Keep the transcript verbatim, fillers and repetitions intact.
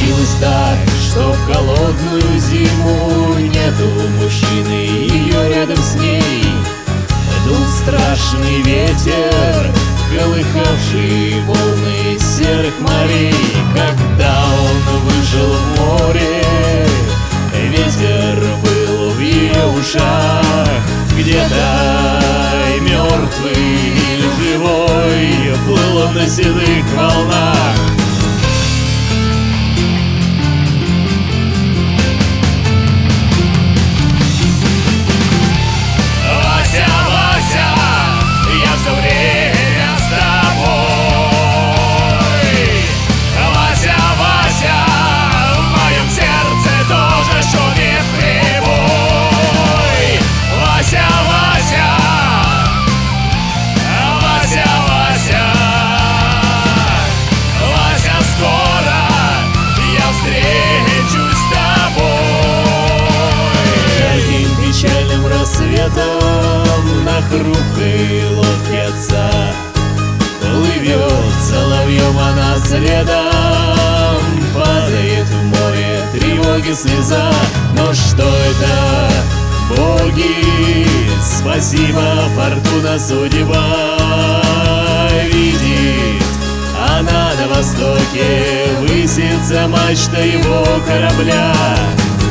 Случилось так, что в холодную зиму нету мужчины, ее рядом с ней. Дул страшный ветер, колыхавший волны серых морей. Когда он вышел в море, ветер был в ее ушах. Где-то и мертвый, и живой плыл он на седых волнах. Рассветом на хрупкой лодке отца плывет соловьем она следом. Падает в море тревоги слеза. Но что это, боги, спасибо, фортуна, судьба. Видит она на востоке, высится мачта его корабля.